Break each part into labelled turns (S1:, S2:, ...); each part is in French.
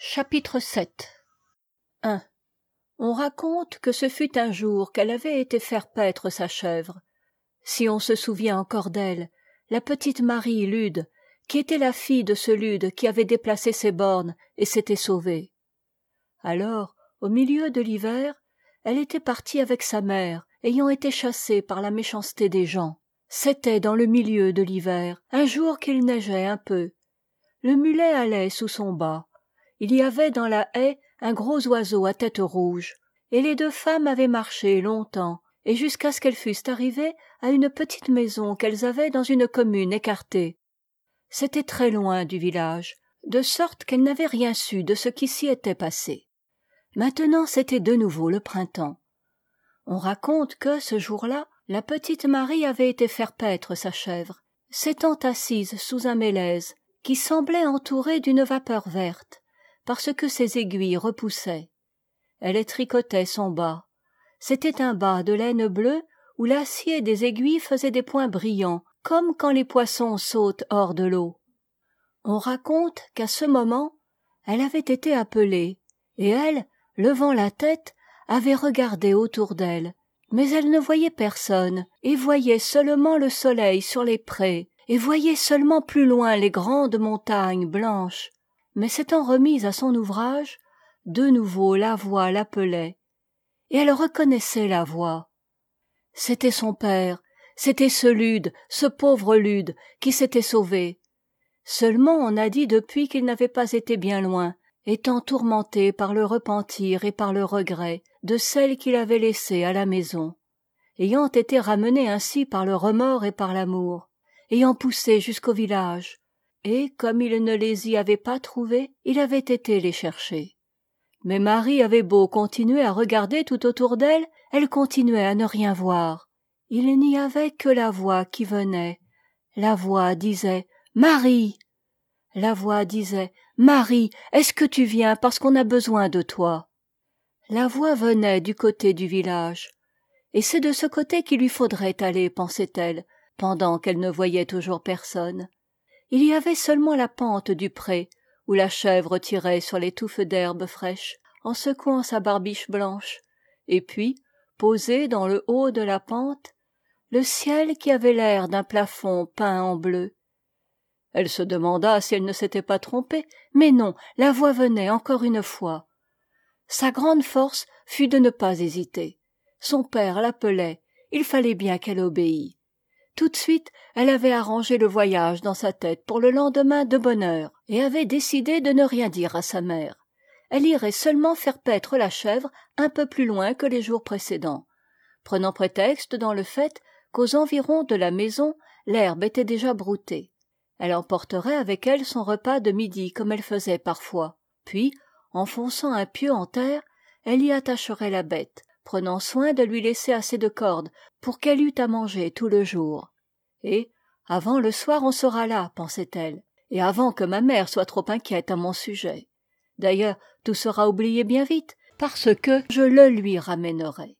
S1: Chapitre 7. 1. On raconte que ce fut un jour qu'elle avait été faire paître sa chèvre. Si on se souvient encore d'elle, la petite Marie Lude, qui était la fille de ce Lude qui avait déplacé ses bornes et s'était sauvée. Alors, au milieu de l'hiver, elle était partie avec sa mère, ayant été chassée par la méchanceté des gens. C'était dans le milieu de l'hiver, un jour qu'il neigeait un peu. Le mulet allait sous son bât. Il y avait dans la haie un gros oiseau à tête rouge, et les deux femmes avaient marché longtemps, et jusqu'à ce qu'elles fussent arrivées à une petite maison qu'elles avaient dans une commune écartée. C'était très loin du village, de sorte qu'elles n'avaient rien su de ce qui s'y était passé. Maintenant c'était de nouveau le printemps. On raconte que, ce jour-là, la petite Marie avait été faire paître sa chèvre, s'étant assise sous un mélèze, qui semblait entouré d'une vapeur verte, parce que ses aiguilles repoussaient. Elle tricotait son bât. C'était un bât de laine bleue où l'acier des aiguilles faisait des points brillants, comme quand les poissons sautent hors de l'eau. On raconte qu'à ce moment, elle avait été appelée, et elle, levant la tête, avait regardé autour d'elle, mais elle ne voyait personne, et voyait seulement le soleil sur les prés, et voyait seulement plus loin les grandes montagnes blanches. Mais s'étant remise à son ouvrage, de nouveau la voix l'appelait, et elle reconnaissait la voix. C'était son père, c'était ce Lude, ce pauvre Lude, qui s'était sauvé. Seulement on a dit depuis qu'il n'avait pas été bien loin, étant tourmenté par le repentir et par le regret de celle qu'il avait laissée à la maison, ayant été ramené ainsi par le remords et par l'amour, ayant poussé jusqu'au village, et comme il ne les y avait pas trouvés, il avait été les chercher. Mais Marie avait beau continuer à regarder tout autour d'elle, elle continuait à ne rien voir. Il n'y avait que la voix qui venait. La voix disait « Marie !» La voix disait « Marie, est-ce que tu viens parce qu'on a besoin de toi ?» La voix venait du côté du village. Et c'est de ce côté qu'il lui faudrait aller, pensait-elle, pendant qu'elle ne voyait toujours personne. Il y avait seulement la pente du pré, où la chèvre tirait sur les touffes d'herbe fraîche, en secouant sa barbiche blanche, et puis, posé dans le haut de la pente, le ciel qui avait l'air d'un plafond peint en bleu. Elle se demanda si elle ne s'était pas trompée, mais non, la voix venait encore une fois. Sa grande force fut de ne pas hésiter. Son père l'appelait, il fallait bien qu'elle obéît. Tout de suite, elle avait arrangé le voyage dans sa tête pour le lendemain de bonne heure, et avait décidé de ne rien dire à sa mère. Elle irait seulement faire paître la chèvre un peu plus loin que les jours précédents, prenant prétexte dans le fait qu'aux environs de la maison, l'herbe était déjà broutée. Elle emporterait avec elle son repas de midi comme elle faisait parfois, puis, enfonçant un pieu en terre, elle y attacherait la bête, prenant soin de lui laisser assez de cordes pour qu'elle eût à manger tout le jour. Et, avant le soir on sera là, pensait-elle, et avant que ma mère soit trop inquiète à mon sujet. D'ailleurs, tout sera oublié bien vite, parce que je le lui ramènerai.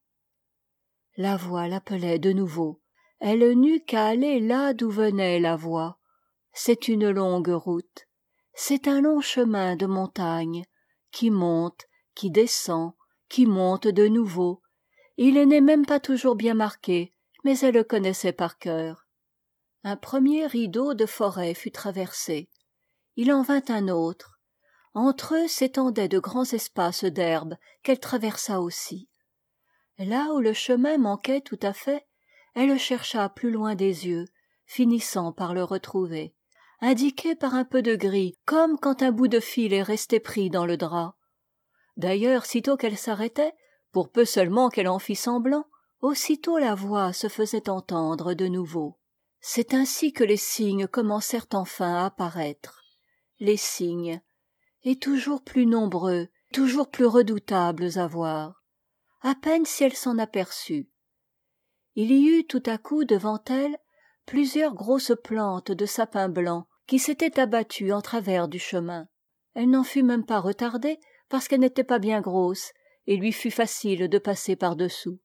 S1: La voix l'appelait de nouveau. Elle n'eut qu'à aller là d'où venait la voix. C'est une longue route. C'est un long chemin de montagne, qui monte, qui descend, qui monte de nouveau. Il n'est même pas toujours bien marqué, mais elle le connaissait par cœur. Un premier rideau de forêt fut traversé. Il en vint un autre. Entre eux s'étendaient de grands espaces d'herbe qu'elle traversa aussi. Là où le chemin manquait tout à fait, elle le chercha plus loin des yeux, finissant par le retrouver, indiqué par un peu de gris, comme quand un bout de fil est resté pris dans le drap. D'ailleurs, sitôt qu'elle s'arrêtait, pour peu seulement qu'elle en fît semblant, aussitôt la voix se faisait entendre de nouveau. C'est ainsi que les signes commencèrent enfin à apparaître. Les signes, et toujours plus nombreux, toujours plus redoutables à voir. À peine si elle s'en aperçut. Il y eut tout à coup devant elle plusieurs grosses plantes de sapin blanc qui s'étaient abattues en travers du chemin. Elle n'en fut même pas retardée parce qu'elle n'était pas bien grosse et lui fut facile de passer par-dessous.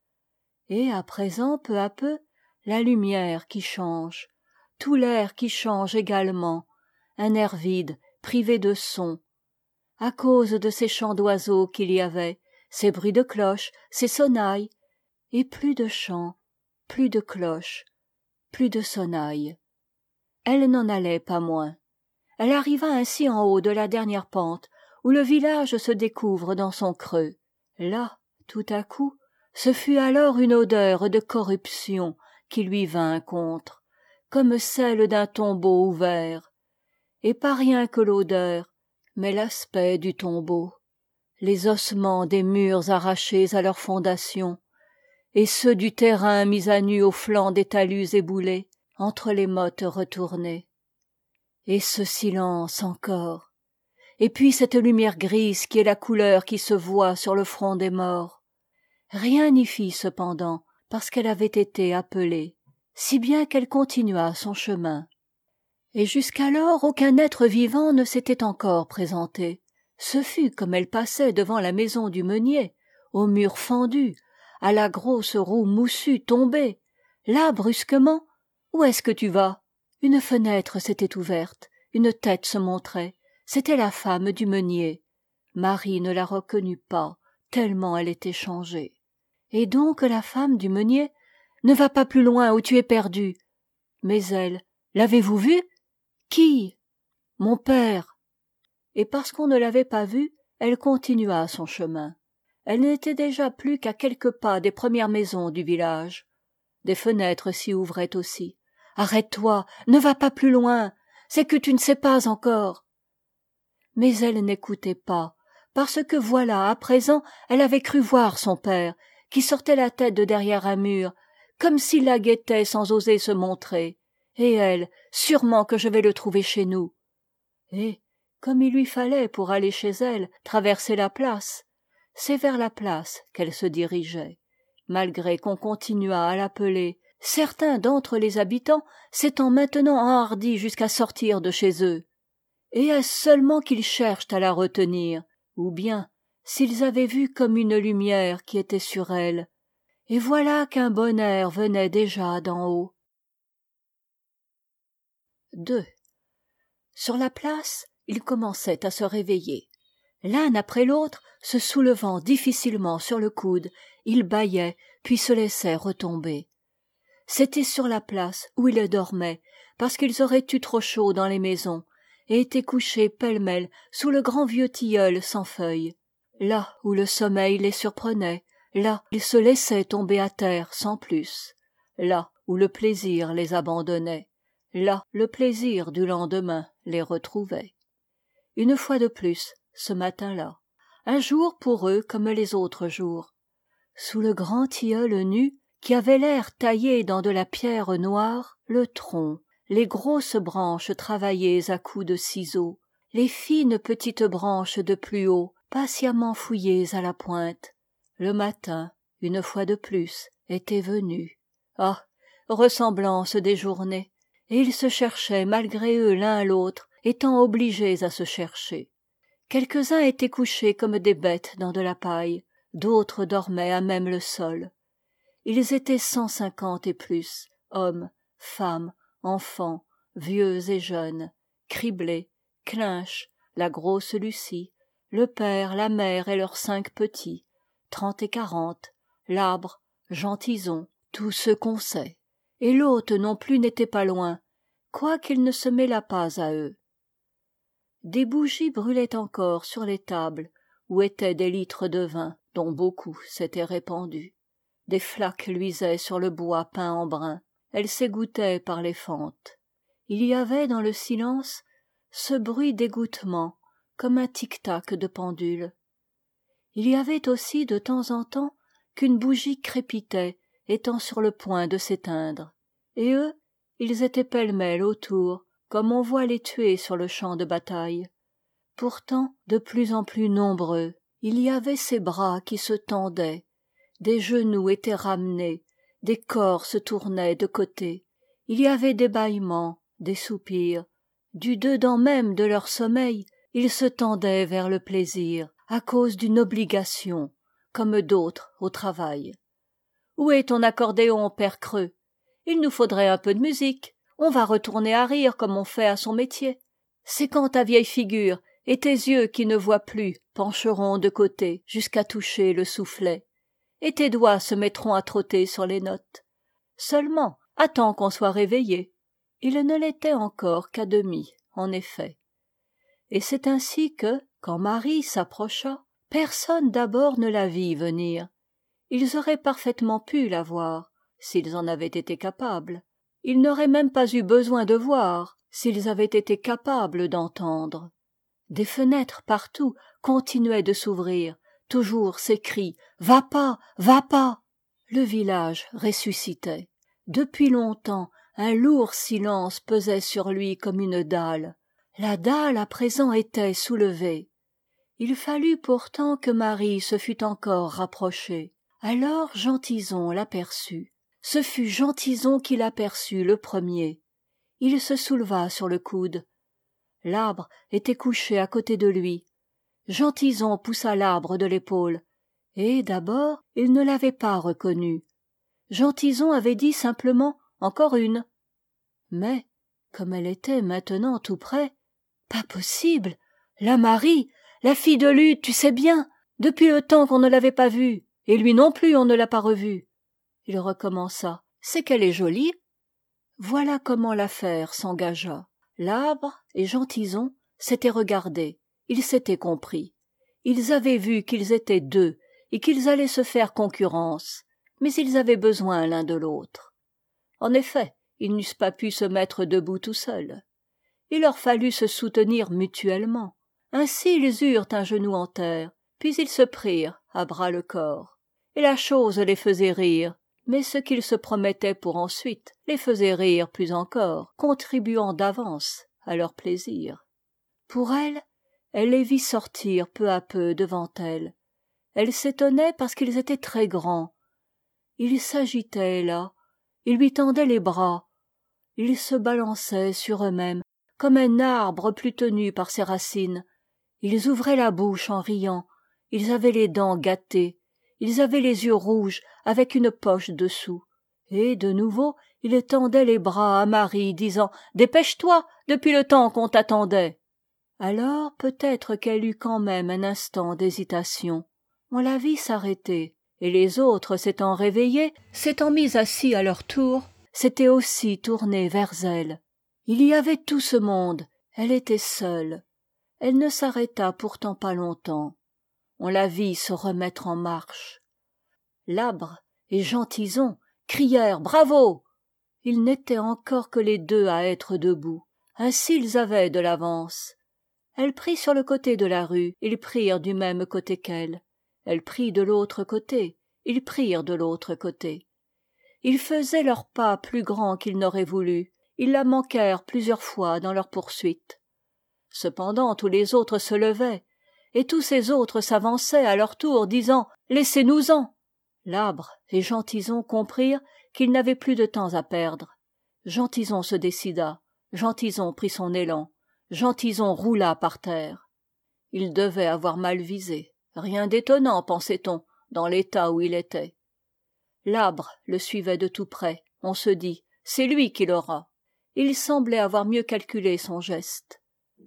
S1: Et à présent, peu à peu, la lumière qui change, tout l'air qui change également, un air vide, privé de son, à cause de ces chants d'oiseaux qu'il y avait, ces bruits de cloches, ces sonnailles, et plus de chants, plus de cloches, plus de sonnailles. Elle n'en allait pas moins. Elle arriva ainsi en haut de la dernière pente, où le village se découvre dans son creux. Là, tout à coup, ce fut alors une odeur de corruption qui lui vint contre, comme celle d'un tombeau ouvert, et pas rien que l'odeur, mais l'aspect du tombeau, les ossements des murs arrachés à leurs fondations, et ceux du terrain mis à nu au flanc des talus éboulés, entre les mottes retournées. Et ce silence encore, et puis cette lumière grise qui est la couleur qui se voit sur le front des morts. Rien n'y fit cependant, parce qu'elle avait été appelée, si bien qu'elle continua son chemin. Et jusqu'alors aucun être vivant ne s'était encore présenté. Ce fut comme elle passait devant la maison du meunier, au mur fendu, à la grosse roue moussue tombée. Là, brusquement, où est-ce que tu vas? Une fenêtre s'était ouverte, une tête se montrait. C'était la femme du meunier. Marie ne la reconnut pas, tellement elle était changée. Et donc la femme du meunier? Ne va pas plus loin ou tu es perdue. Mais elle, l'avez-vous vue? Qui? Mon père. Et parce qu'on ne l'avait pas vue, elle continua son chemin. Elle n'était déjà plus qu'à quelques pas des premières maisons du village. Des fenêtres s'y ouvraient aussi. Arrête-toi, ne va pas plus loin, c'est que tu ne sais pas encore. Mais elle n'écoutait pas, parce que voilà, à présent, elle avait cru voir son père, qui sortait la tête de derrière un mur, comme s'il la guettait sans oser se montrer. Et elle, sûrement que je vais le trouver chez nous. Et, comme il lui fallait pour aller chez elle traverser la place, c'est vers la place qu'elle se dirigeait, malgré qu'on continuât à l'appeler, certains d'entre les habitants s'étant maintenant enhardis jusqu'à sortir de chez eux. Et est-ce seulement qu'ils cherchent à la retenir, ou bien s'ils avaient vu comme une lumière qui était sur elle, et voilà qu'un bon air venait déjà d'en haut. 2. Sur la place, ils commençaient à se réveiller. L'un après l'autre, se soulevant difficilement sur le coude, ils bâillaient, puis se laissaient retomber. C'était sur la place où ils dormaient, parce qu'ils auraient eu trop chaud dans les maisons, et étaient couchés pêle-mêle sous le grand vieux tilleul sans feuilles. Là où le sommeil les surprenait, là ils se laissaient tomber à terre sans plus. Là où le plaisir les abandonnait, là le plaisir du lendemain les retrouvait. Une fois de plus, ce matin-là, un jour pour eux comme les autres jours. Sous le grand tilleul nu, qui avait l'air taillé dans de la pierre noire, le tronc, les grosses branches travaillées à coups de ciseaux, les fines petites branches de plus haut, patiemment fouillées à la pointe. Le matin, une fois de plus, était venu. Ah, ressemblance des journées! Et ils se cherchaient malgré eux l'un à l'autre, étant obligés à se chercher. Quelques-uns étaient couchés comme des bêtes dans de la paille, d'autres dormaient à même le sol. Ils étaient 150 et plus, hommes, femmes, enfants, vieux et jeunes, criblés, Clinch, la grosse Lucie, le père, la mère et leurs 5 petits, 30 et 40, Labre, Gentison, tous ceux qu'on sait. Et l'hôte non plus n'était pas loin, quoiqu'il ne se mêlât pas à eux. Des bougies brûlaient encore sur les tables, où étaient des litres de vin, dont beaucoup s'étaient répandus. Des flaques luisaient sur le bois peint en brun, elles s'égouttaient par les fentes. Il y avait dans le silence ce bruit d'égouttement, comme un tic-tac de pendule. Il y avait aussi de temps en temps qu'une bougie crépitait, étant sur le point de s'éteindre. Et eux, ils étaient pêle-mêle autour, comme on voit les tuer sur le champ de bataille. Pourtant, de plus en plus nombreux, il y avait ces bras qui se tendaient, des genoux étaient ramenés, des corps se tournaient de côté. Il y avait des bâillements, des soupirs. Du dedans même de leur sommeil, ils se tendaient vers le plaisir, à cause d'une obligation, comme d'autres au travail. « Où est ton accordéon, père Creux? Il nous faudrait un peu de musique. On va retourner à rire comme on fait à son métier. C'est quand ta vieille figure et tes yeux qui ne voient plus pencheront de côté jusqu'à toucher le soufflet, et tes doigts se mettront à trotter sur les notes. Seulement, attends qu'on soit réveillé. Il ne l'était encore qu'à demi, en effet. Et c'est ainsi que, quand Marie s'approcha, personne d'abord ne la vit venir. Ils auraient parfaitement pu la voir, s'ils en avaient été capables. Ils n'auraient même pas eu besoin de voir, s'ils avaient été capables d'entendre. Des fenêtres partout continuaient de s'ouvrir, toujours ces cris « Va pas, va pas !» Le village ressuscitait. Depuis longtemps, un lourd silence pesait sur lui comme une dalle. La dalle à présent était soulevée. Il fallut pourtant que Marie se fût encore rapprochée. Alors Jean-Tison l'aperçut. Ce fut Jean-Tison qui l'aperçut le premier. Il se souleva sur le coude. L'arbre était couché à côté de lui. Jean-Tison poussa l'arbre de l'épaule. Et d'abord, il ne l'avait pas reconnu. Jean-Tison avait dit simplement « encore une ». Mais, comme elle était maintenant tout près, « Pas possible! La Marie, la fille de Lude, tu sais bien, depuis le temps qu'on ne l'avait pas vue, et lui non plus on ne l'a pas revue. » Il recommença. « C'est qu'elle est jolie. » Voilà comment l'affaire s'engagea. L'arbre et Jean-Tison s'étaient regardés, ils s'étaient compris. Ils avaient vu qu'ils étaient deux et qu'ils allaient se faire concurrence, mais ils avaient besoin l'un de l'autre. En effet, ils n'eussent pas pu se mettre debout tout seuls. Il leur fallut se soutenir mutuellement. Ainsi ils eurent un genou en terre, puis ils se prirent à bras-le-corps. Et la chose les faisait rire, mais ce qu'ils se promettaient pour ensuite les faisait rire plus encore, contribuant d'avance à leur plaisir. Pour elle les vit sortir peu à peu devant elle. Elle s'étonnait parce qu'ils étaient très grands. Ils s'agitaient là, ils lui tendaient les bras, ils se balançaient sur eux-mêmes comme un arbre plus tenu par ses racines. Ils ouvraient la bouche en riant, ils avaient les dents gâtées, ils avaient les yeux rouges avec une poche dessous. Et de nouveau, ils tendaient les bras à Marie, disant « Dépêche-toi, depuis le temps qu'on t'attendait !» Alors peut-être qu'elle eut quand même un instant d'hésitation. On la vit s'arrêter, et les autres s'étant réveillés, s'étant mis assis à leur tour, s'étaient aussi tournés vers elle. Il y avait tout ce monde, elle était seule. Elle ne s'arrêta pourtant pas longtemps. On la vit se remettre en marche. Labre et Jean-Tison crièrent « Bravo !» Ils n'étaient encore que les deux à être debout. Ainsi ils avaient de l'avance. Elle prit sur le côté de la rue, ils prirent du même côté qu'elle. Elle prit de l'autre côté, ils prirent de l'autre côté. Ils faisaient leurs pas plus grands qu'ils n'auraient voulu. Ils la manquèrent plusieurs fois dans leur poursuite. Cependant tous les autres se levaient, et tous ces autres s'avançaient à leur tour, disant « Laissez-nous-en !» Labre et Jean-Tison comprirent qu'ils n'avaient plus de temps à perdre. Jean-Tison se décida, Jean-Tison prit son élan, Jean-Tison roula par terre. Il devait avoir mal visé. Rien d'étonnant, pensait-on, dans l'état où il était. Labre le suivait de tout près. On se dit, c'est lui qui l'aura. Il semblait avoir mieux calculé son geste.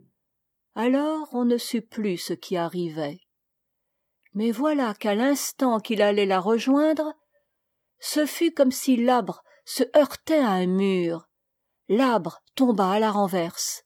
S1: Alors on ne sut plus ce qui arrivait. Mais voilà qu'à l'instant qu'il allait la rejoindre, ce fut comme si Labre se heurtait à un mur. Labre tomba à la renverse.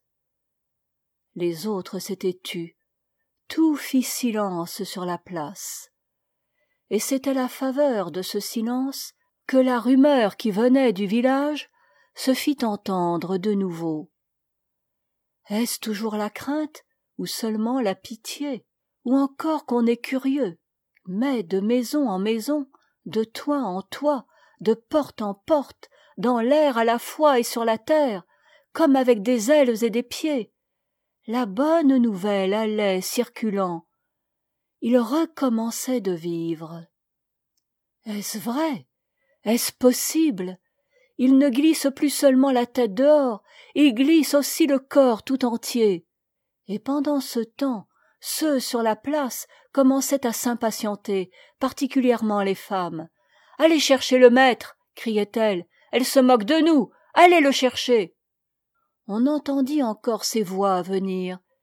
S1: Les autres s'étaient tus. Tout fit silence sur la place. Et c'est à la faveur de ce silence que la rumeur qui venait du village se fit entendre de nouveau. Est-ce toujours la crainte, ou seulement la pitié, ou encore qu'on est curieux? Mais de maison en maison, de toit en toit, de porte en porte, dans l'air à la fois et sur la terre, comme avec des ailes et des pieds, la bonne nouvelle allait circulant. Il recommençait de vivre. Est-ce vrai? Est-ce possible? Il ne glisse plus seulement la tête dehors, il glisse aussi le corps tout entier. Et pendant ce temps, ceux sur la place commençaient à s'impatienter, particulièrement les femmes. « Allez chercher le maître !» criait-elle. « Elle se moque de nous! Allez le chercher !» On entendit encore ces voix venir.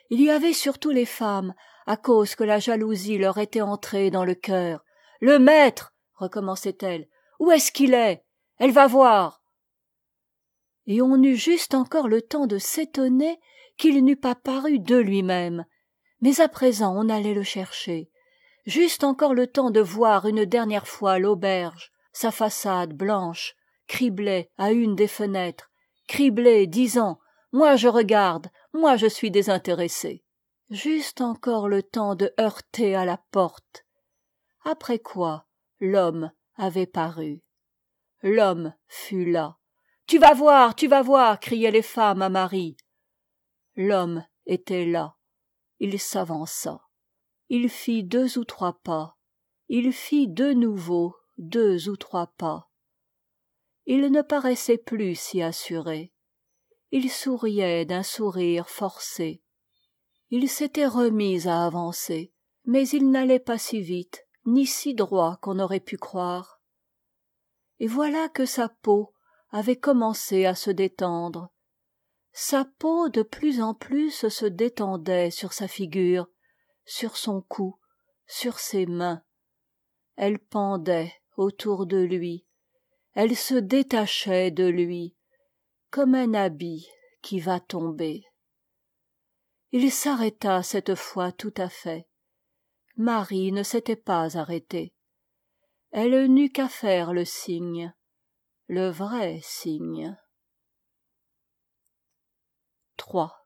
S1: Il y avait surtout les femmes, à cause que la jalousie leur était entrée dans le cœur. « Le maître !» recommençait-elle. « Où est-ce qu'il est ? Elle va voir !» Et on eut juste encore le temps de s'étonner qu'il n'eût pas paru de lui-même. Mais à présent on allait le chercher. Juste encore le temps de voir une dernière fois l'auberge, sa façade blanche, criblée à une des fenêtres, criblée, disant « Moi je regarde, moi je suis désintéressé ». Juste encore le temps de heurter à la porte. Après quoi, l'homme avait paru. L'homme fut là. « Tu vas voir, criaient les femmes à Marie. L'homme était là. Il s'avança. Il fit 2 ou 3 pas. Il fit de nouveau 2 ou 3 pas. Il ne paraissait plus si assuré. Il souriait d'un sourire forcé. Il s'était remis à avancer, mais il n'allait pas si vite, ni si droit qu'on aurait pu croire. Et voilà que sa peau avait commencé à se détendre. Sa peau de plus en plus se détendait sur sa figure, sur son cou, sur ses mains. Elle pendait autour de lui, elle se détachait de lui, comme un habit qui va tomber. Il s'arrêta cette fois tout à fait. Marie ne s'était pas arrêtée. Elle n'eut qu'à faire le signe, le vrai signe. 3.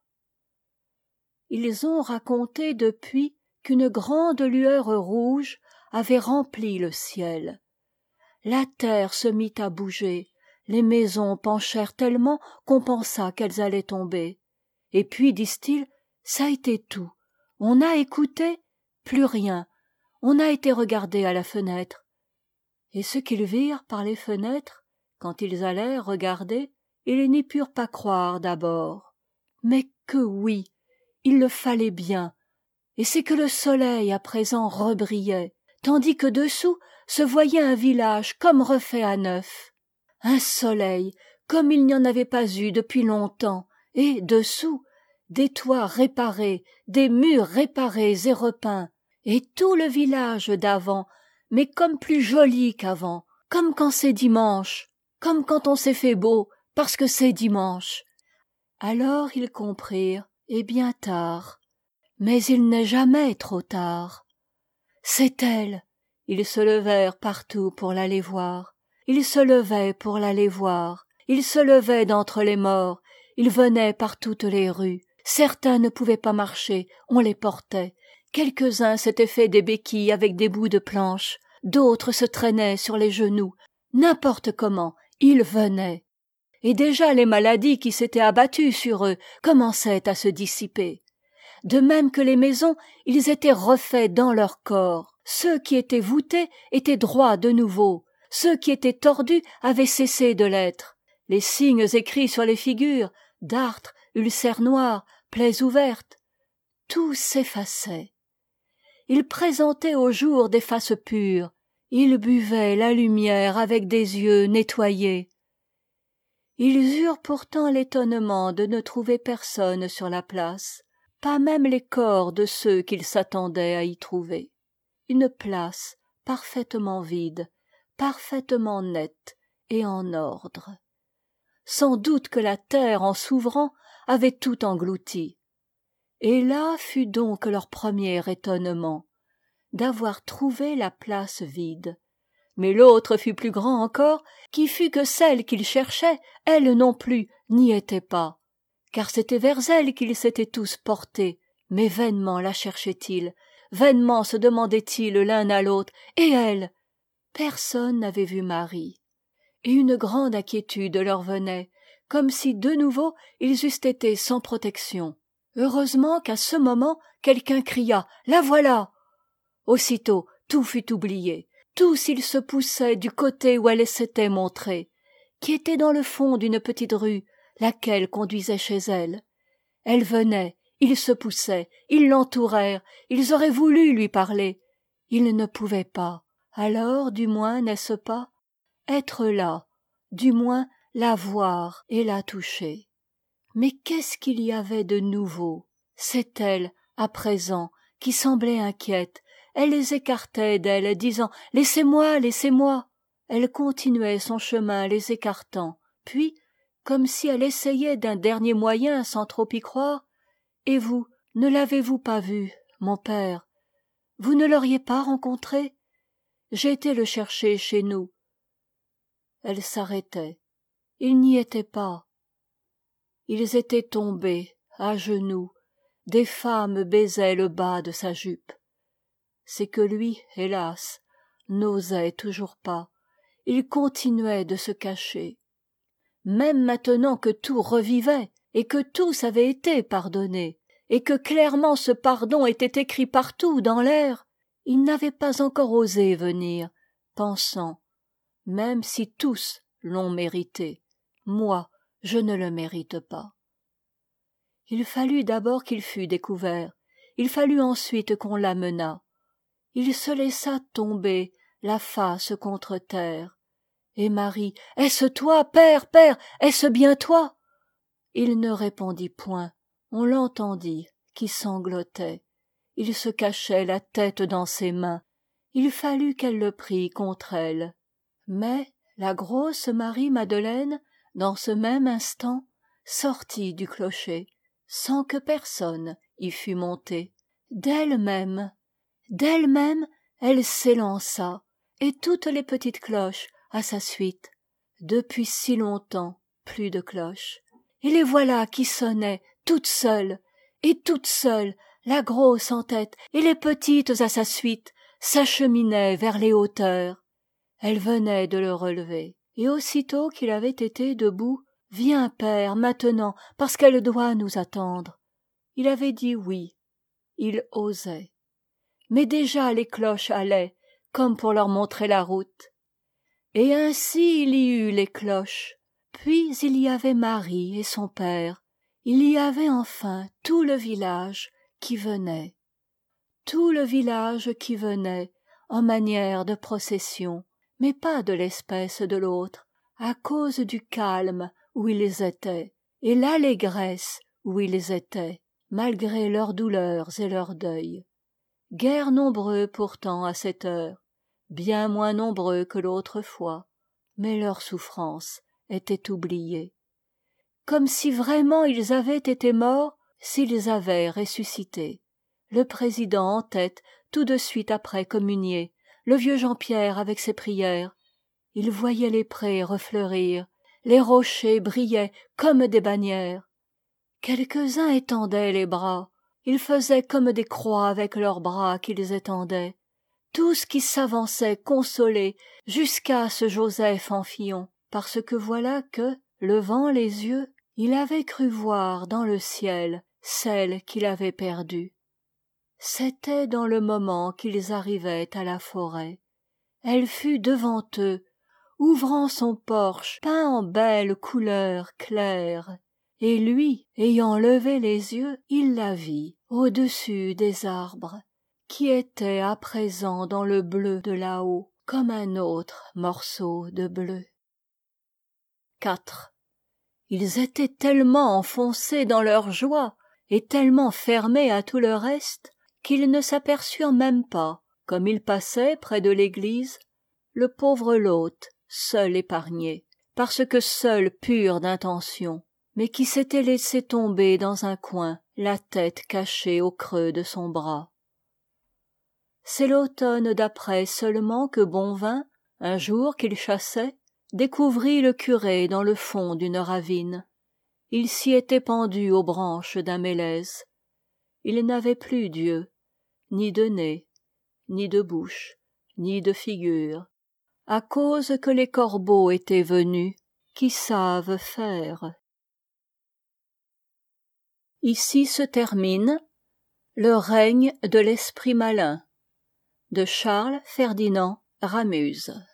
S1: Ils ont raconté depuis qu'une grande lueur rouge avait rempli le ciel. La terre se mit à bouger, les maisons penchèrent tellement qu'on pensa qu'elles allaient tomber. Et puis, disent-ils, ça a été tout. On a écouté, plus rien. On a été regarder à la fenêtre. Et ce qu'ils virent par les fenêtres, quand ils allèrent regarder, ils n'y purent pas croire d'abord. Mais que oui, il le fallait bien. Et c'est que le soleil à présent rebrillait, tandis que dessous se voyait un village comme refait à neuf. Un soleil comme il n'y en avait pas eu depuis longtemps, et dessous, des toits réparés, des murs réparés et repeints, et tout le village d'avant, mais comme plus joli qu'avant, comme quand c'est dimanche, comme quand on s'est fait beau, parce que c'est dimanche. Alors ils comprirent, et bien tard, mais il n'est jamais trop tard. C'est elle. Ils se levèrent partout pour l'aller voir. Ils se levaient pour l'aller voir. Ils se levaient d'entre les morts. Ils venaient par toutes les rues. Certains ne pouvaient pas marcher, on les portait. Quelques-uns s'étaient fait des béquilles avec des bouts de planche. D'autres se traînaient sur les genoux. N'importe comment, ils venaient. Et déjà les maladies qui s'étaient abattues sur eux commençaient à se dissiper. De même que les maisons, ils étaient refaits dans leur corps. Ceux qui étaient voûtés étaient droits de nouveau. Ceux qui étaient tordus avaient cessé de l'être. Les signes écrits sur les figures, dartres, ulcères noirs, plaies ouvertes, tout s'effaçait. Ils présentaient au jour des faces pures. Ils buvaient la lumière avec des yeux nettoyés. Ils eurent pourtant l'étonnement de ne trouver personne sur la place, pas même les corps de ceux qu'ils s'attendaient à y trouver. Une place parfaitement vide, parfaitement nette et en ordre. Sans doute que la terre, en s'ouvrant, avait tout englouti. Et là fut donc leur premier étonnement, d'avoir trouvé la place vide. Mais l'autre fut plus grand encore, qui fut que celle qu'ils cherchaient, elle non plus, n'y était pas. Car c'était vers elle qu'ils s'étaient tous portés, mais vainement la cherchaient-ils, vainement se demandaient-ils l'un à l'autre, et elle? Personne n'avait vu Marie. Et une grande inquiétude leur venait, comme si de nouveau ils eussent été sans protection. Heureusement qu'à ce moment, quelqu'un cria « La voilà !» Aussitôt, tout fut oublié. Tous ils se poussaient du côté où elle s'était montrée, qui était dans le fond d'une petite rue, laquelle conduisait chez elle. Elle venait, ils se poussaient, ils l'entourèrent, ils auraient voulu lui parler. Ils ne pouvaient pas. Alors, du moins, n'est-ce pas, être là, du moins la voir et la toucher. Mais qu'est-ce qu'il y avait de nouveau? C'est elle, à présent, qui semblait inquiète. Elle les écartait d'elle, disant « Laissez-moi, laissez-moi !» Elle continuait son chemin les écartant, puis, comme si elle essayait d'un dernier moyen sans trop y croire, « Et vous, ne l'avez-vous pas vu, mon père? Vous ne l'auriez pas rencontré? J'ai été le chercher chez nous. » Elle s'arrêtait. Il n'y était pas. Ils étaient tombés, à genoux. Des femmes baisaient le bas de sa jupe. C'est que lui, hélas, n'osait toujours pas. Il continuait de se cacher. Même maintenant que tout revivait, et que tous avaient été pardonnés, et que clairement ce pardon était écrit partout dans l'air, il n'avait pas encore osé venir, pensant, même si tous l'ont mérité, moi, je ne le mérite pas. Il fallut d'abord qu'il fût découvert, il fallut ensuite qu'on l'amenât. Il se laissa tomber, la face contre terre. Et Marie, « Est-ce toi, père, père, est-ce bien toi ?» Il ne répondit point, on l'entendit, qui sanglotait. Il se cachait la tête dans ses mains. Il fallut qu'elle le prît contre elle. Mais la grosse Marie-Madeleine, dans ce même instant, sortit du clocher, sans que personne y fût monté. D'elle-même, elle s'élança, et toutes les petites cloches à sa suite. Depuis si longtemps, plus de cloches. Et les voilà qui sonnaient, toutes seules, la grosse en tête, et les petites à sa suite, s'acheminaient vers les hauteurs. Elle venait de le relever. Et aussitôt qu'il avait été debout, « Viens, père, maintenant, parce qu'elle doit nous attendre. » Il avait dit oui. Il osait. Mais déjà les cloches allaient, comme pour leur montrer la route. Et ainsi il y eut les cloches. Puis il y avait Marie et son père. Il y avait enfin tout le village qui venait. Tout le village qui venait, en manière de procession, mais pas de l'espèce de l'autre, à cause du calme où ils étaient, et l'allégresse où ils étaient, malgré leurs douleurs et leurs deuils. Guère nombreux pourtant à cette heure, bien moins nombreux que l'autre fois, mais leur souffrance était oubliée. Comme si vraiment ils avaient été morts s'ils avaient ressuscité. Le président en tête, tout de suite après communier, le vieux Jean-Pierre avec ses prières. Il voyait les prés refleurir, les rochers brillaient comme des bannières. Quelques-uns étendaient les bras, ils faisaient comme des croix avec leurs bras qu'ils étendaient. Tous qui s'avançaient consolés jusqu'à ce Joseph en Fillon, parce que voilà que, levant les yeux, il avait cru voir dans le ciel celle qu'il avait perdue. C'était dans le moment qu'ils arrivaient à la forêt. Elle fut devant eux, ouvrant son porche peint en belles couleurs claires. Et lui, ayant levé les yeux, il la vit au-dessus des arbres, qui étaient à présent dans le bleu de là-haut, comme un autre morceau de bleu. 4. Ils étaient tellement enfoncés dans leur joie, et tellement fermés à tout le reste, qu'ils ne s'aperçurent même pas, comme ils passaient près de l'église, le pauvre l'hôte, seul épargné, parce que seul pur d'intention, mais qui s'était laissé tomber dans un coin, la tête cachée au creux de son bras. C'est l'automne d'après seulement que Bonvin, un jour qu'il chassait, découvrit le curé dans le fond d'une ravine. Il s'y était pendu aux branches d'un mélèze. Il n'avait plus d'yeux, ni de nez, ni de bouche, ni de figure, à cause que les corbeaux étaient venus, qui savent faire. Ici se termine Le règne de l'esprit malin de Charles Ferdinand Ramuz.